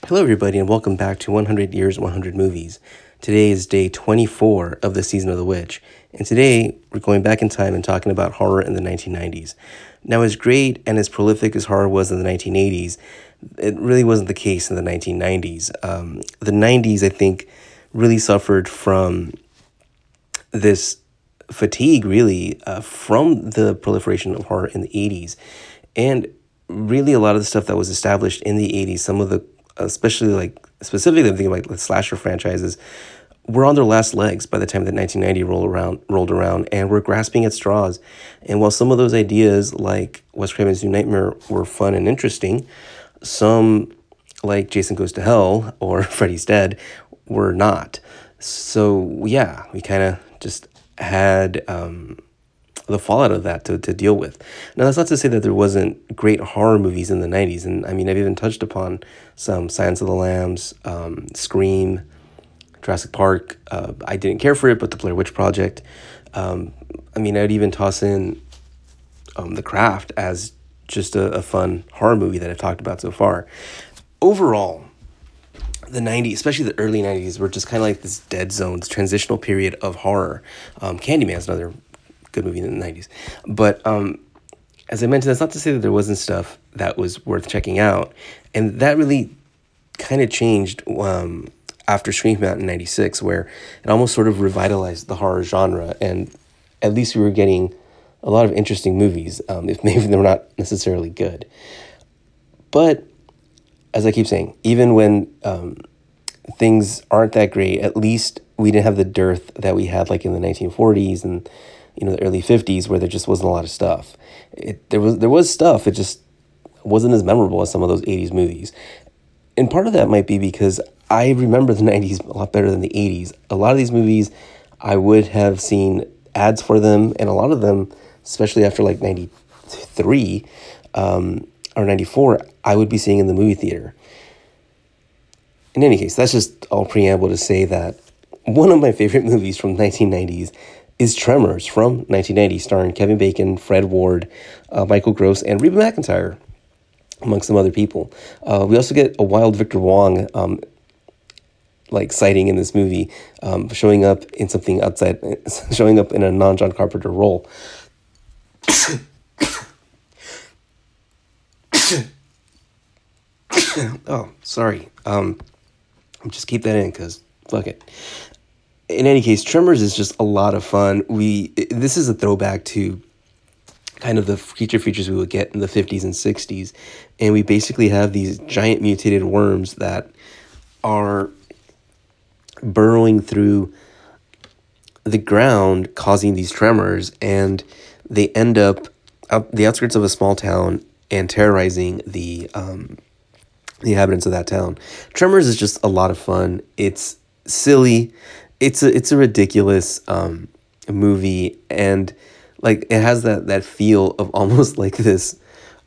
Hello, everybody, and welcome back to 100 Years, 100 Movies. Today is day 24 of the Season of the Witch, and today we're going back in time and talking about horror in the 1990s. Now, as great and as prolific as horror was in the 1980s, it really wasn't the case in the 1990s. The 90s, I think, really suffered from this fatigue, really, from the proliferation of horror in the 80s. And really, a lot of the stuff that was established in the 80s, some of the, especially specifically, I'm thinking like the slasher franchises, were on their last legs by the time that 1990 rolled around, and were grasping at straws. And while some of those ideas, like Wes Craven's New Nightmare, were fun and interesting, some, like Jason Goes to Hell or Freddy's Dead, were not. So yeah, we kind of just had the fallout of that to deal with. Now, that's not to say that there wasn't great horror movies in the 90s. And I mean, I've even touched upon some Silence of the Lambs, Scream, Jurassic Park. I didn't care for it, but the Blair Witch Project. I mean, I'd even toss in The Craft as just a fun horror movie that I've talked about so far. Overall, the 90s, especially the early 90s, were just kind of like this dead zone, this transitional period of horror. Candyman's another good movie in the 90s. But as I mentioned, that's not to say that there wasn't stuff that was worth checking out. And that really kind of changed after Scream came out in 96, where it almost sort of revitalized the horror genre. And at least we were getting a lot of interesting movies, if maybe they're not necessarily good. But as I keep saying, even when things aren't that great, at least we didn't have the dearth that we had like in the 1940s and the early 50s, where there just wasn't a lot of stuff. There was stuff, it just wasn't as memorable as some of those 80s movies. And part of that might be because I remember the 90s a lot better than the 80s. A lot of these movies, I would have seen ads for them, and a lot of them, especially after like 93 or 94, I would be seeing in the movie theater. In any case, that's just all preamble to say that one of my favorite movies from the 1990s is Tremors from 1990, starring Kevin Bacon, Fred Ward, Michael Gross, and Reba McEntire, amongst some other people. We also get a wild Victor Wong sighting in this movie, showing up in something outside, showing up in a non-John Carpenter role. Oh, sorry. Just keep that in because fuck it. In any case, Tremors is just a lot of fun. This is a throwback to kind of the creature features we would get in the 50s and 60s. And we basically have these giant mutated worms that are burrowing through the ground, causing these tremors, and they end up out the outskirts of a small town and terrorizing the inhabitants of that town. Tremors is just a lot of fun. It's silly. It's a ridiculous movie, and like it has that feel of almost like this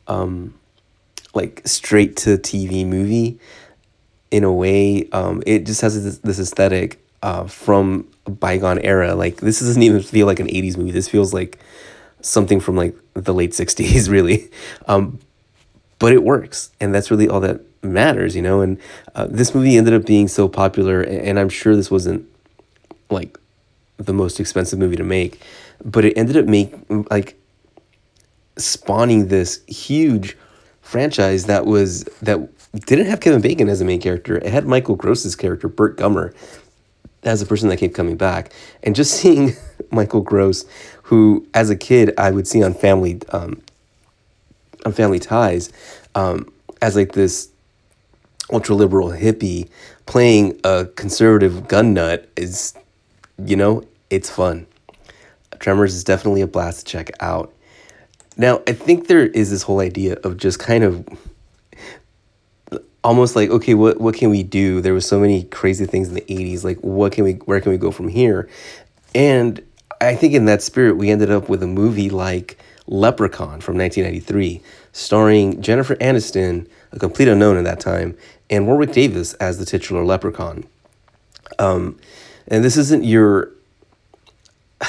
straight to TV movie in a way. It just has this aesthetic from a bygone era. Like, this doesn't even feel like an 80s movie. This feels like something from like the late 60s, really. But it works, and that's really all that matters, and this movie ended up being so popular, and I'm sure this wasn't like the most expensive movie to make, but it ended up spawning this huge franchise that didn't have Kevin Bacon as the main character. It had Michael Gross's character, Burt Gummer, as a person that kept coming back. And just seeing Michael Gross, who as a kid I would see on Family Ties, as like this ultra liberal hippie playing a conservative gun nut is, it's fun. Tremors is definitely a blast to check out. Now, I think there is this whole idea of just kind of almost like, okay, what can we do? There was so many crazy things in the 80s. Like, where can we go from here? And I think in that spirit, we ended up with a movie like Leprechaun from 1993, starring Jennifer Aniston, a complete unknown at that time, and Warwick Davis as the titular Leprechaun. And this isn't your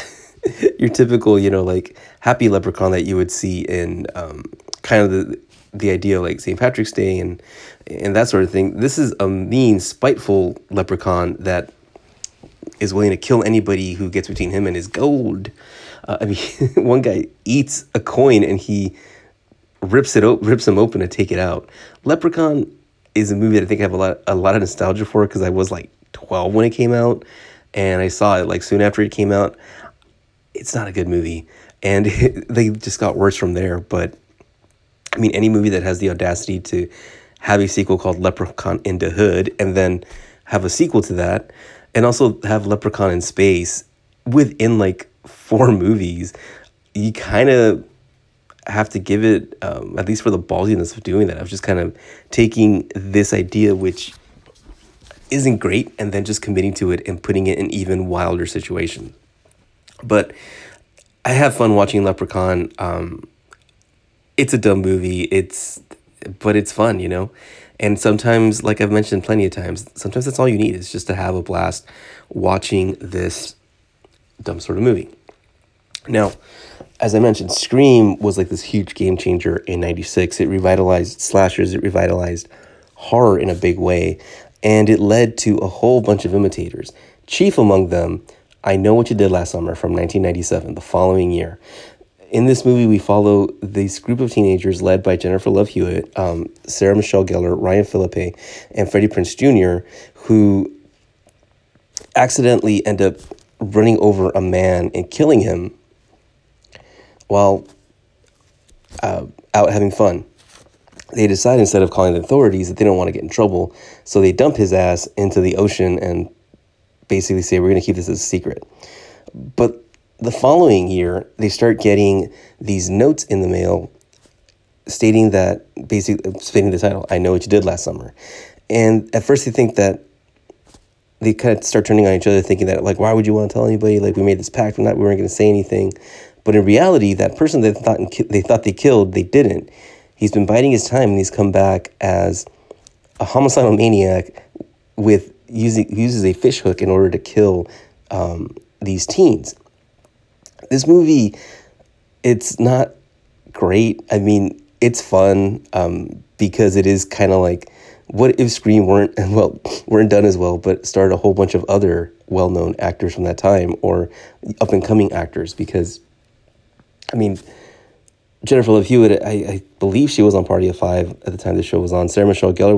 typical, happy Leprechaun that you would see in kind of the idea of like St. Patrick's Day and that sort of thing. This is a mean, spiteful leprechaun that is willing to kill anybody who gets between him and his gold. I mean, one guy eats a coin and he rips him open to take it out. Leprechaun is a movie that I think I have a lot of nostalgia for because I was like 12 when it came out, and I saw it like soon after it came out. It's not a good movie, and they just got worse from there. But I mean, any movie that has the audacity to have a sequel called Leprechaun in the Hood and then have a sequel to that and also have Leprechaun in Space within like 4 movies, you kind of have to give it, at least for the ballsiness of doing that, of just kind of taking this idea, which isn't great, and then just committing to it and putting it in even wilder situation. But I have fun watching Leprechaun. It's a dumb movie. But it's fun, you know? And sometimes, like I've mentioned plenty of times, sometimes that's all you need is just to have a blast watching this dumb sort of movie. Now, as I mentioned, Scream was like this huge game changer in 96. It revitalized slashers. It revitalized horror in a big way. And it led to a whole bunch of imitators. Chief among them, I Know What You Did Last Summer from 1997, the following year. In this movie, we follow this group of teenagers led by Jennifer Love Hewitt, Sarah Michelle Gellar, Ryan Phillippe, and Freddie Prinze Jr., who accidentally end up running over a man and killing him while out having fun. They decide, instead of calling the authorities, that they don't want to get in trouble, so they dump his ass into the ocean and basically say, we're going to keep this as a secret. But the following year, they start getting these notes in the mail stating the title, I Know What You Did Last Summer. And at first they think that they kind of start turning on each other, thinking that, like, why would you want to tell anybody? Like, we made this pact, we weren't going to say anything. But in reality, that person they thought they killed, they didn't. He's been biding his time, and he's come back as a homicidal maniac uses a fish hook in order to kill these teens. This movie, it's not great. I mean, it's fun because it is kind of like, what if Scream weren't done as well, but starred a whole bunch of other well-known actors from that time or up-and-coming actors? Because, I mean, Jennifer Love Hewitt, I believe she was on Party of Five at the time the show was on. Sarah Michelle Gellar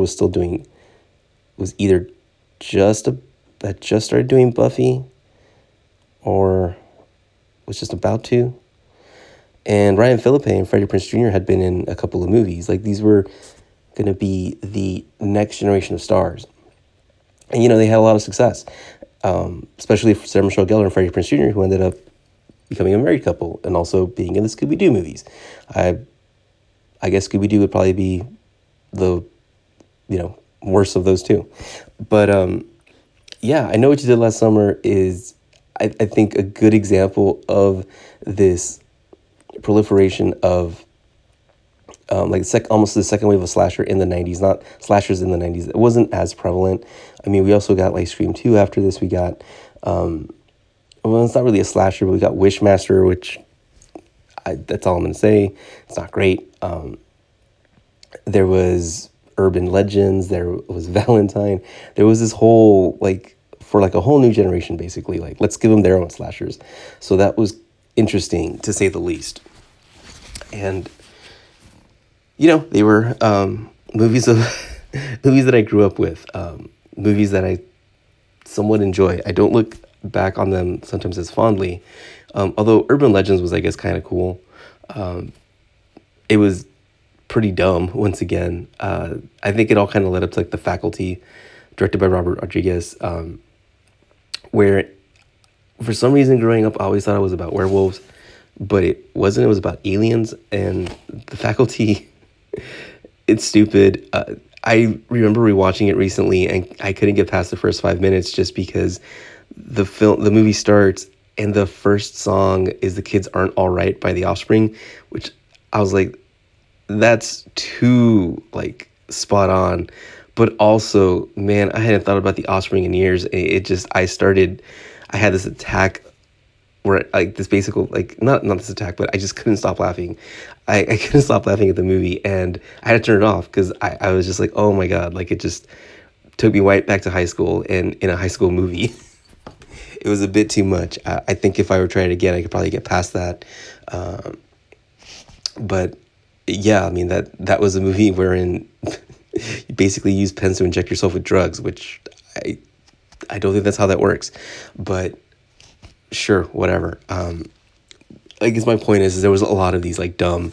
had just started doing Buffy or was just about to. And Ryan Phillippe and Freddie Prinze Jr. had been in a couple of movies. Like, these were going to be the next generation of stars. And, you know, they had a lot of success, especially for Sarah Michelle Gellar and Freddie Prinze Jr., who ended up becoming a married couple and also being in the Scooby-Doo movies. I guess Scooby-Doo would probably be the, worst of those two. But, yeah, I Know What You Did Last Summer is, I think, a good example of this proliferation of almost the second wave of slasher in the 90s, not slashers in the 90s. It wasn't as prevalent. I mean, we also got like Scream 2 after this. We got, it's not really a slasher, but we got Wishmaster, which that's all I'm going to say. It's not great. There was Urban Legends. There was Valentine. There was this whole, for a whole new generation, basically, let's give them their own slashers. So that was interesting, to say the least. And, they were movies that I grew up with, movies that I somewhat enjoy. I don't look back on them sometimes as fondly, although Urban Legends was, I guess, kind of cool. It was pretty dumb, once again. I think it all kind of led up to The Faculty, directed by Robert Rodriguez, where for some reason growing up I always thought it was about werewolves, but it wasn't. It was about aliens. And The Faculty, it's stupid. I remember rewatching it recently, and I couldn't get past the first 5 minutes just because the movie starts and the first song is "The Kids Aren't All Right" by The Offspring, which I was like, that's too spot on. But also, man, I hadn't thought about The Offspring in years. I had this attack where like this basic like not this attack, but I just couldn't stop laughing. I couldn't stop laughing at the movie, and I had to turn it off because I was just like, oh my god, like it just took me right back to high school and in a high school movie. It was a bit too much. I think if I were trying it again, I could probably get past that. But yeah, I mean that was a movie wherein you basically use pens to inject yourself with drugs, which I don't think that's how that works. But sure, whatever. I guess my point is there was a lot of these like dumb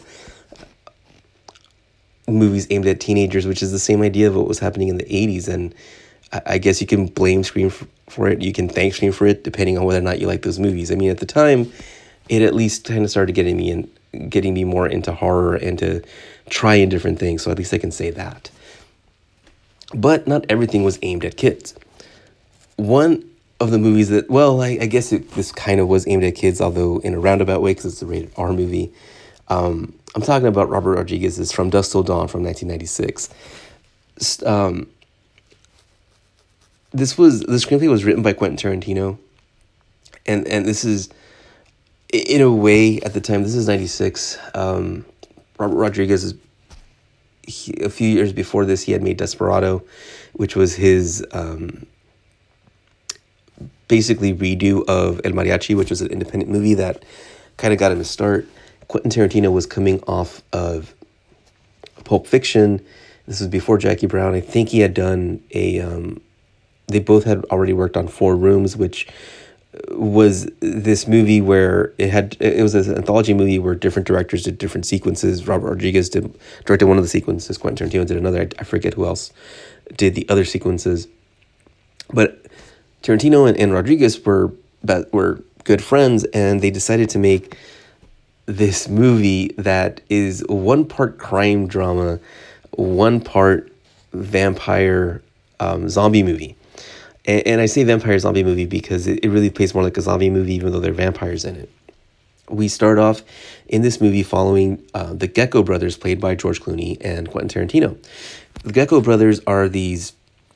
movies aimed at teenagers, which is the same idea of what was happening in the 80s. And I guess you can blame Scream for it. You can thank Scream for it, depending on whether or not you like those movies. I mean, at the time, it at least kind of started getting me more into horror and to trying different things. So at least I can say that. But not everything was aimed at kids. One of the movies that, well, I guess this kind of was aimed at kids, although in a roundabout way, because it's a rated R movie. I'm talking about Robert Rodriguez's From Dusk Till Dawn from 1996. The screenplay was written by Quentin Tarantino, and this is, in a way, at the time, this is 96. Robert Rodriguez is, a few years before this, he had made Desperado, which was his basically redo of El Mariachi, which was an independent movie that kind of got him his start. Quentin Tarantino was coming off of Pulp Fiction. This was before Jackie Brown. I think he had done they both had already worked on Four Rooms, which was this movie where it was an anthology movie where different directors did different sequences. Robert Rodriguez directed one of the sequences. Quentin Tarantino did another. I forget who else did the other sequences. But Tarantino and Rodriguez were good friends, and they decided to make this movie that is one part crime drama, one part vampire zombie movie. And I say vampire zombie movie because it really plays more like a zombie movie, even though there are vampires in it. We start off in this movie following the Gecko brothers, played by George Clooney and Quentin Tarantino. The Gecko brothers are these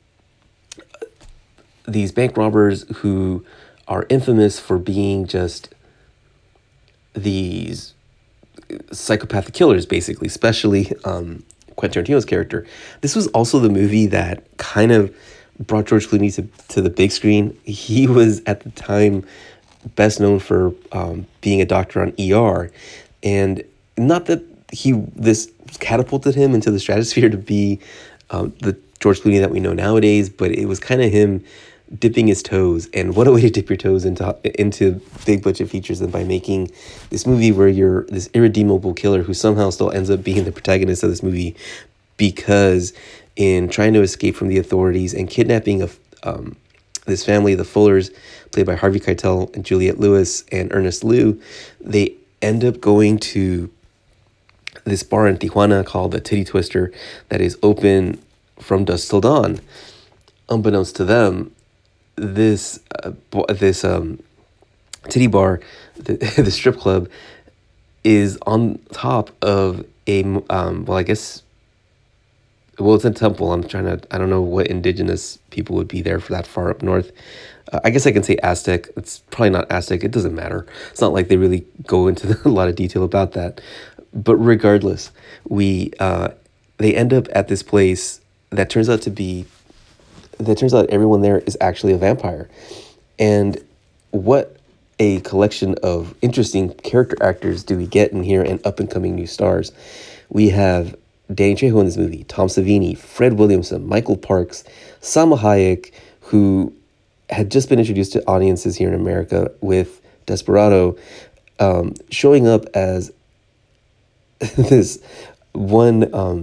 bank robbers who are infamous for being just these psychopathic killers, basically, especially Quentin Tarantino's character. This was also the movie that kind of brought George Clooney to the big screen. He was, at the time, best known for being a doctor on ER. And not that this catapulted him into the stratosphere to be the George Clooney that we know nowadays, but it was kind of him dipping his toes. And what a way to dip your toes into big budget features than by making this movie where you're this irredeemable killer who somehow still ends up being the protagonist of this movie, because in trying to escape from the authorities and kidnapping of this family, the Fullers, played by Harvey Keitel and Juliette Lewis and Ernest Liu, they end up going to this bar in Tijuana called the Titty Twister that is open from dusk till dawn. Unbeknownst to them, this titty bar, the strip club, is on top of a it's a temple. I don't know what indigenous people would be there for that far up north. I guess I can say Aztec. It's probably not Aztec. It doesn't matter. It's not like they really go into a lot of detail about that. But regardless, they end up at this place that turns out everyone there is actually a vampire. And what a collection of interesting character actors do we get in here, and up-and-coming new stars. We have Danny Trejo in this movie, Tom Savini, Fred Williamson, Michael Parks, Salma Hayek, who had just been introduced to audiences here in America with Desperado, showing up as this one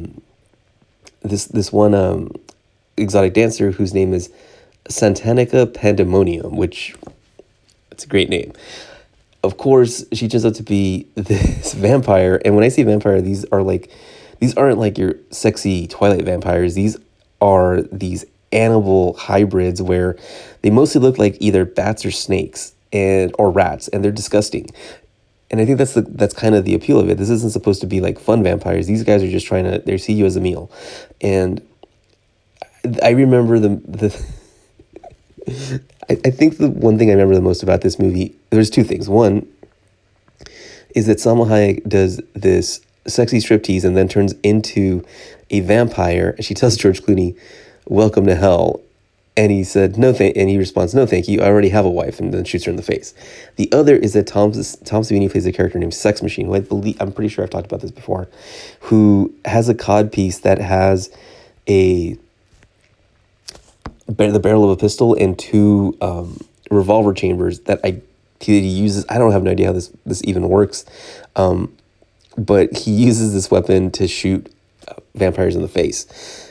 exotic dancer whose name is Santanica Pandemonium, which it's a great name. Of course, she turns out to be this vampire, and when I say vampire, these aren't like your sexy Twilight vampires. These are these animal hybrids where they mostly look like either bats or snakes or rats, and they're disgusting. And I think that's kind of the appeal of it. This isn't supposed to be like fun vampires. These guys are just they see you as a meal. And I remember I think the one thing I remember the most about this movie, there's two things. One is that Salma Hayek does this sexy striptease and then turns into a vampire. She tells George Clooney, "Welcome to hell." And he said, "No, and he responds, "No, thank you. I already have a wife," and then shoots her in the face. The other is that Tom Savini plays a character named Sex Machine, who I'm pretty sure I've talked about this before, who has a cod piece that has the barrel of a pistol and two revolver chambers that he uses. I don't have no idea how this even works, but he uses this weapon to shoot vampires in the face.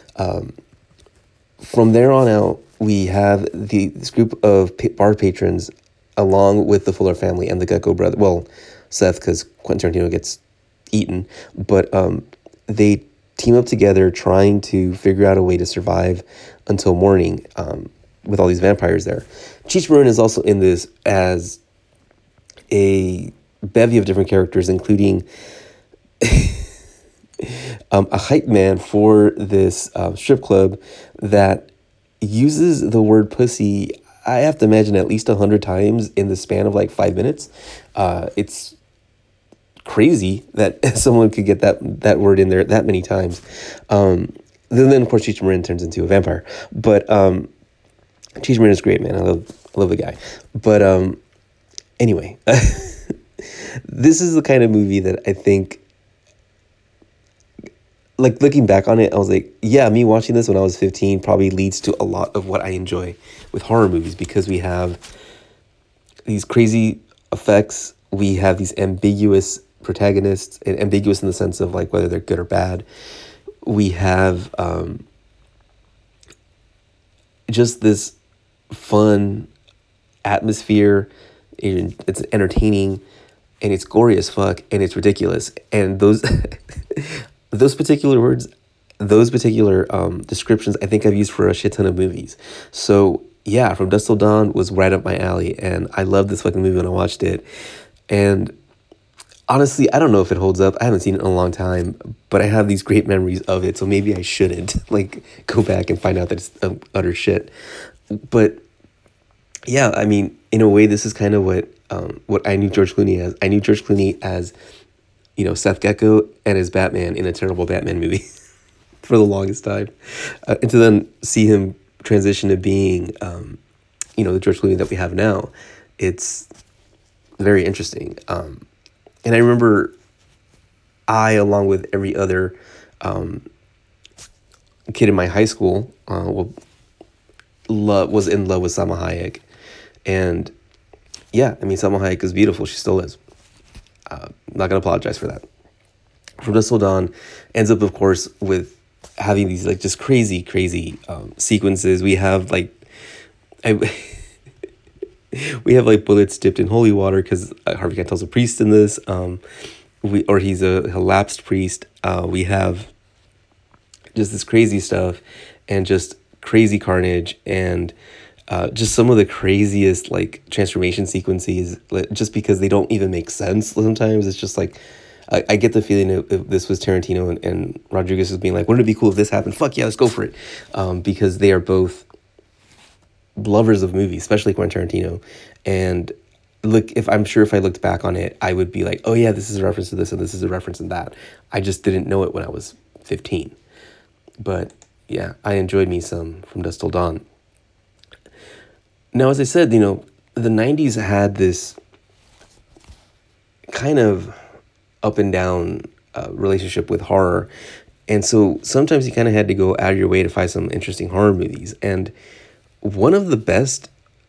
From there on out, we have this group of bar patrons, along with the Fuller family and the Gecko brother. Well, Seth, because Quentin Tarantino gets eaten, but they team up together trying to figure out a way to survive until morning with all these vampires there. Cheech Marin is also in this as a bevy of different characters, including a hype man for this strip club that uses the word pussy, I have to imagine, at least 100 times in the span of like 5 minutes. It's crazy that someone could get that word in there that many times. Then of course Cheech Marin turns into a vampire. But Cheech Marin is great, man. I love the guy. But anyway, this is the kind of movie that I think, like, looking back on it, I was like, yeah, me watching this when I was 15 probably leads to a lot of what I enjoy with horror movies, because we have these crazy effects, we have these ambiguous protagonists, and ambiguous in the sense of like whether they're good or bad. We have just this fun atmosphere. It's entertaining, and it's gory as fuck, and it's ridiculous. And those those particular words, those particular descriptions, I think I've used for a shit ton of movies. So yeah, From Dusk Till Dawn was right up my alley, and I loved this fucking movie when I watched it. And honestly, I don't know if it holds up. I haven't seen it in a long time, but I have these great memories of it, so maybe I shouldn't like go back and find out that it's utter shit. But yeah, I mean, in a way, this is kind of what I knew George Clooney as. I knew George Clooney as, Seth Gecko and as Batman in a terrible Batman movie for the longest time. And to then see him transition to being, the George Clooney that we have now, it's very interesting. And I remember along with every other kid in my high school, was in love with Salma Hayek. And yeah, I mean, Salma Hayek is beautiful. She still is. I'm not going to apologize for that. From Dusk Till Dawn ends up, of course, with having these like just crazy sequences. We have like, we have like bullets dipped in holy water because Harvey Keitel's a priest in this. He's a lapsed priest. We have just this crazy stuff and just crazy carnage and just some of the craziest like transformation sequences, just because they don't even make sense. Sometimes it's just like, I get the feeling if this was Tarantino and Rodriguez was being like, wouldn't it be cool if this happened? Fuck yeah, let's go for it. Because they are both lovers of movies, especially Quentin Tarantino. And look, if I looked back on it, I would be like, oh yeah, this is a reference to this and this is a reference to that. I just didn't know it when I was 15. But yeah, I enjoyed me some From Dusk Till Dawn. Now, as I said, the 90s had this kind of up and down relationship with horror. And so sometimes you kind of had to go out of your way to find some interesting horror movies. And one of the best,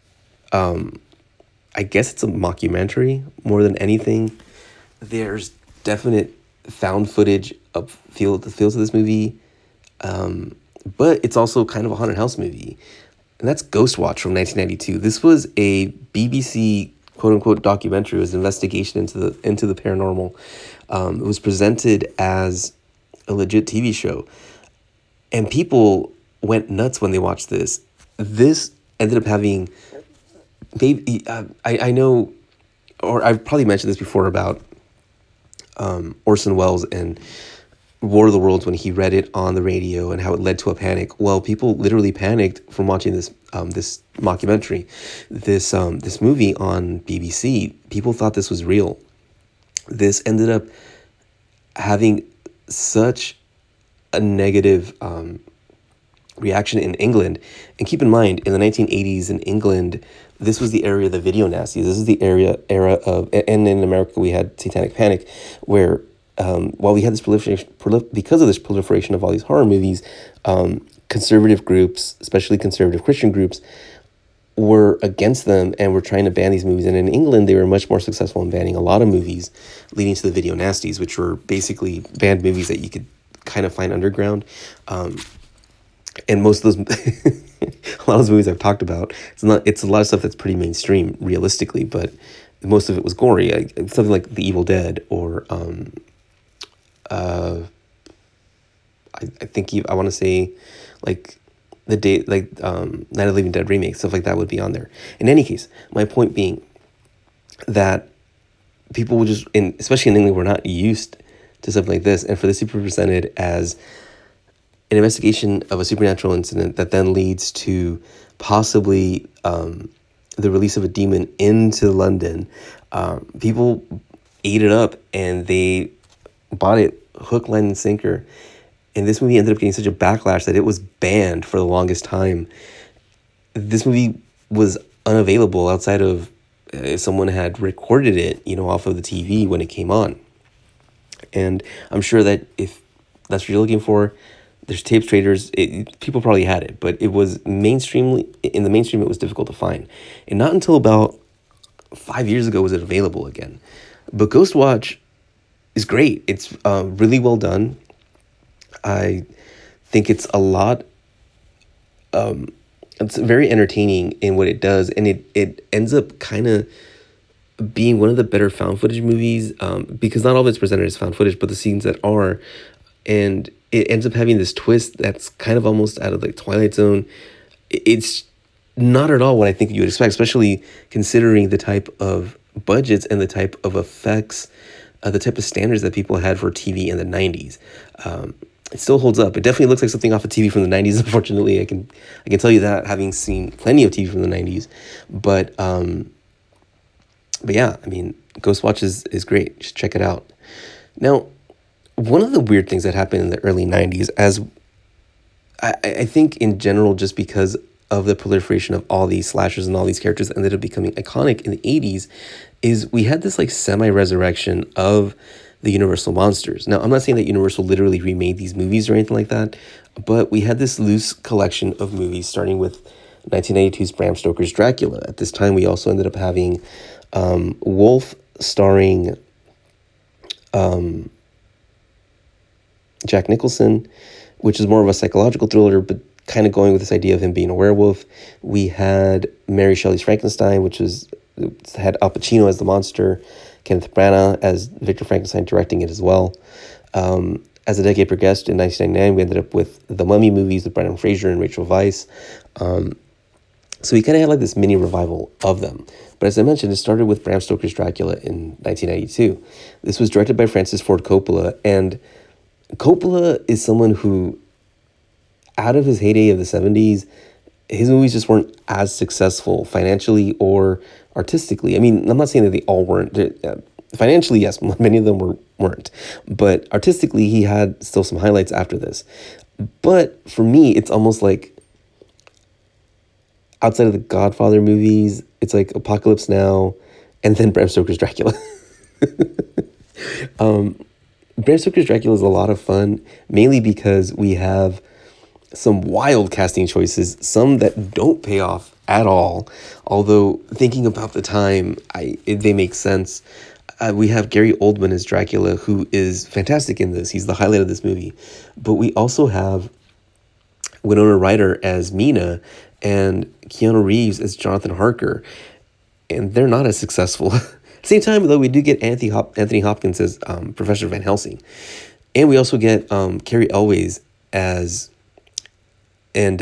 I guess it's a mockumentary more than anything. There's definite found footage of feels of this movie. But it's also kind of a haunted house movie. And that's Ghostwatch from 1992. This was a BBC quote-unquote documentary. It was an investigation into the paranormal. It was presented as a legit TV show. And people went nuts when they watched this. This ended up having, maybe, I know, or I've probably mentioned this before about Orson Welles and War of the Worlds when he read it on the radio and how it led to a panic. Well, people literally panicked from watching this mockumentary, this movie on BBC. People thought this was real. This ended up having such a negative reaction in England. And keep in mind, in the 1980s in England, this was the era of the video nasties. This is the era of, and in America we had Satanic Panic, where while we had this because of this proliferation of all these horror movies, conservative groups, especially conservative Christian groups, were against them and were trying to ban these movies. And in England, they were much more successful in banning a lot of movies, leading to the video nasties, which were basically banned movies that you could kind of find underground. And most of those, a lot of those movies I've talked about, it's a lot of stuff that's pretty mainstream, realistically, but most of it was gory, something like The Evil Dead, or I think I want to say like Night of the Living Dead remake, stuff like that would be on there. In any case, my point being that people would just, especially in England, were not used to something like this, and for this to be presented as an investigation of a supernatural incident that then leads to possibly the release of a demon into London, people ate it up and they bought it hook, line, and sinker. And this movie ended up getting such a backlash that it was banned for the longest time. This movie was unavailable outside of if someone had recorded it, off of the TV when it came on. And I'm sure that if that's what you're looking for, there's tape traders. People probably had it, but it was in the mainstream, it was difficult to find. And not until about 5 years ago was it available again. But Ghostwatch is great. It's really well done. I think it's a lot. It's very entertaining in what it does, and it ends up kind of being one of the better found footage movies, because not all of it's presented as found footage, but the scenes that are, and it ends up having this twist that's kind of almost out of the Twilight Zone. It's not at all what I think you would expect, especially considering the type of budgets and the type of effects, the type of standards that people had for TV in the 90s. It still holds up. It definitely looks like something off of TV from the 90s. Unfortunately, I can tell you that, having seen plenty of TV from the 90s. But yeah, I mean, Ghostwatch is great. Just check it out. Now, one of the weird things that happened in the early 90s, as I think in general, just because of the proliferation of all these slashers and all these characters that ended up becoming iconic in the 80s, is we had this like semi-resurrection of the Universal monsters. Now, I'm not saying that Universal literally remade these movies or anything like that, but we had this loose collection of movies starting with 1992's Bram Stoker's Dracula. At this time, we also ended up having Wolf starring Jack Nicholson, which is more of a psychological thriller, but kind of going with this idea of him being a werewolf. We had Mary Shelley's Frankenstein, which had Al Pacino as the monster, Kenneth Branagh as Victor Frankenstein directing it as well. As the decade progressed, in 1999, we ended up with the Mummy movies with Brendan Fraser and Rachel Weisz. So we kind of had like this mini revival of them. But as I mentioned, it started with Bram Stoker's Dracula in 1992. This was directed by Francis Ford Coppola, and Coppola is someone who, out of his heyday of the 70s, his movies just weren't as successful financially or artistically. I mean, I'm not saying that they all weren't. Financially, yes, many of them weren't. But artistically, he had still some highlights after this. But for me, it's almost like, outside of the Godfather movies, it's like Apocalypse Now and then Bram Stoker's Dracula. Bram Stoker's Dracula is a lot of fun, mainly because we have some wild casting choices, some that don't pay off at all. Although, thinking about the time, they make sense. We have Gary Oldman as Dracula, who is fantastic in this. He's the highlight of this movie. But we also have Winona Ryder as Mina and Keanu Reeves as Jonathan Harker. And they're not as successful. Same time, though, we do get Anthony Hopkins as Professor Van Helsing. And we also get Cary Elwes as... And,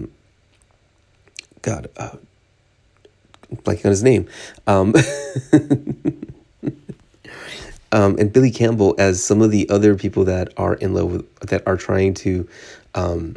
God, blanking on his name. and Billy Campbell as some of the other people that are in love with, that are trying to, um,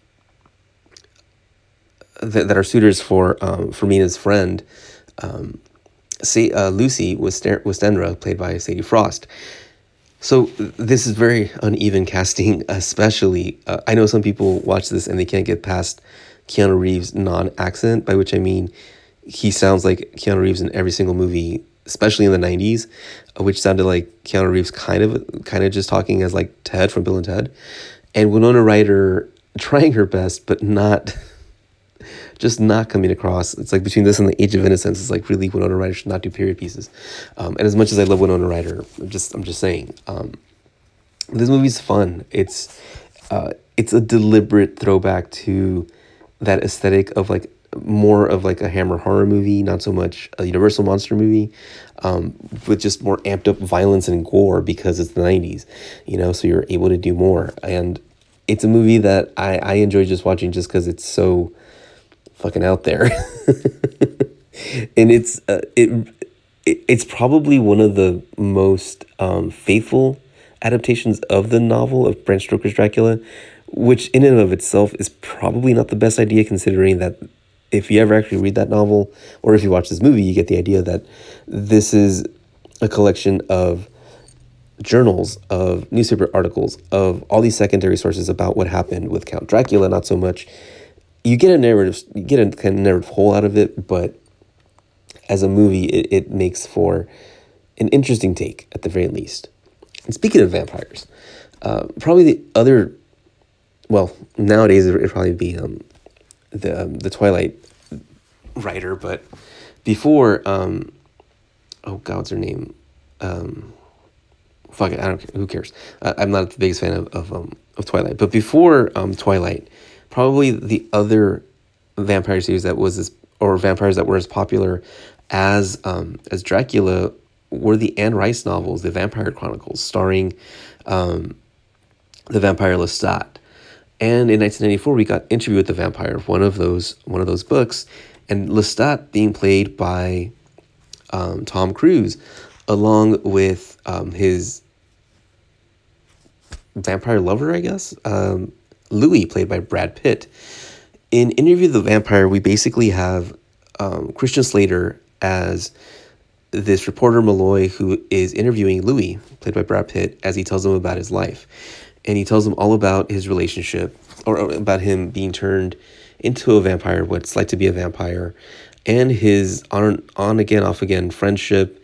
that are suitors for Mina's friend, say Lucy Westenra, played by Sadie Frost. So this is very uneven casting, especially. I know some people watch this and they can't get past Keanu Reeves' non-accent, by which I mean he sounds like Keanu Reeves in every single movie, especially in the 90s, which sounded like Keanu Reeves kind of just talking as like Ted from Bill and Ted. And Winona Ryder trying her best, but not just not coming across. It's like between this and the Age of Innocence, it's like really Winona Ryder should not do period pieces. And as much as I love Winona Ryder, I'm just saying, this movie's fun. It's a deliberate throwback to that aesthetic of like more of like a Hammer horror movie, not so much a Universal monster movie, with just more amped up violence and gore because it's the 90s, so you're able to do more. And it's a movie that I enjoy just watching just because it's so fucking out there. And it's probably one of the most faithful adaptations of the novel of Bram Stoker's Dracula, which in and of itself is probably not the best idea, considering that if you ever actually read that novel, or if you watch this movie, you get the idea that this is a collection of journals, of newspaper articles, of all these secondary sources about what happened with Count Dracula. Not so much, you get a kind of narrative whole out of it, but as a movie, it makes for an interesting take at the very least. And speaking of vampires, probably the other, well, nowadays it'd probably be the Twilight writer, but before, oh God, what's her name? Fuck it, I don't care. Who cares? I'm not the biggest fan of Twilight, but before Twilight, probably the other vampire series that was or vampires that were as popular as Dracula were the Anne Rice novels, the Vampire Chronicles, starring the vampire Lestat. And in 1994, we got Interview with the Vampire, one of those books, and Lestat being played by Tom Cruise, along with his vampire lover, I guess, Louis, played by Brad Pitt. In Interview with the Vampire, we basically have Christian Slater as this reporter Malloy who is interviewing Louis, played by Brad Pitt, as he tells him about his life. And he tells him all about his relationship, or about him being turned into a vampire, what it's like to be a vampire, and his on again, off again friendship,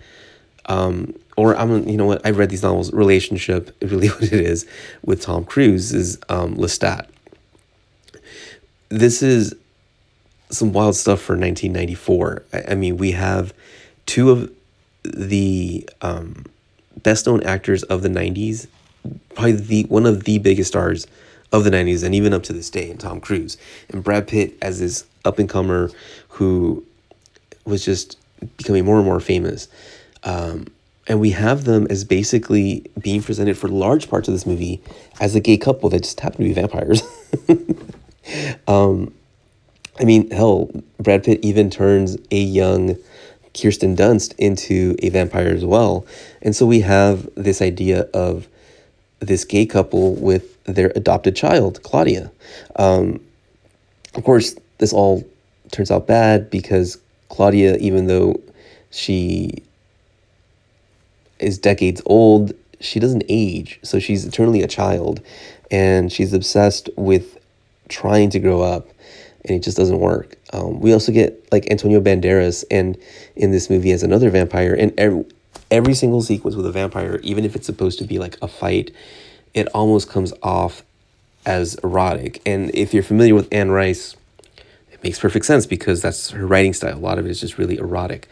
I've read these novels, relationship, really what it is, with Tom Cruise is Lestat. This is some wild stuff for 1994. I mean, we have two of the best-known actors of the 90s, probably one of the biggest stars of the 90s, and even up to this day, in Tom Cruise. And Brad Pitt as this up-and-comer who was just becoming more and more famous. And we have them as basically being presented for large parts of this movie as a gay couple that just happen to be vampires. I mean, hell, Brad Pitt even turns a young Kirsten Dunst into a vampire as well. And so we have this idea of this gay couple with their adopted child, Claudia. Of course, this all turns out bad because Claudia, even though she is decades old, she doesn't age. So she's eternally a child, and she's obsessed with trying to grow up, and it just doesn't work. We also get like Antonio Banderas and in this movie as another vampire, and every single sequence with a vampire, even if it's supposed to be like a fight, it almost comes off as erotic. And if you're familiar with Anne Rice, it makes perfect sense because that's her writing style. A lot of it is just really erotic.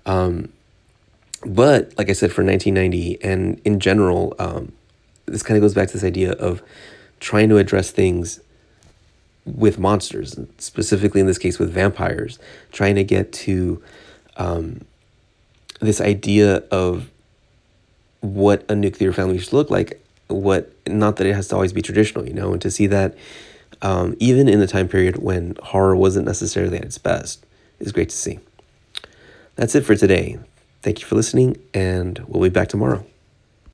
But like I said, for 1990 and in general, this kind of goes back to this idea of trying to address things with monsters, specifically in this case with vampires, trying to get to this idea of what a nuclear family should look like, not that it has to always be traditional, and to see that even in the time period when horror wasn't necessarily at its best is great to see. That's it for today. Thank you for listening, and we'll be back tomorrow.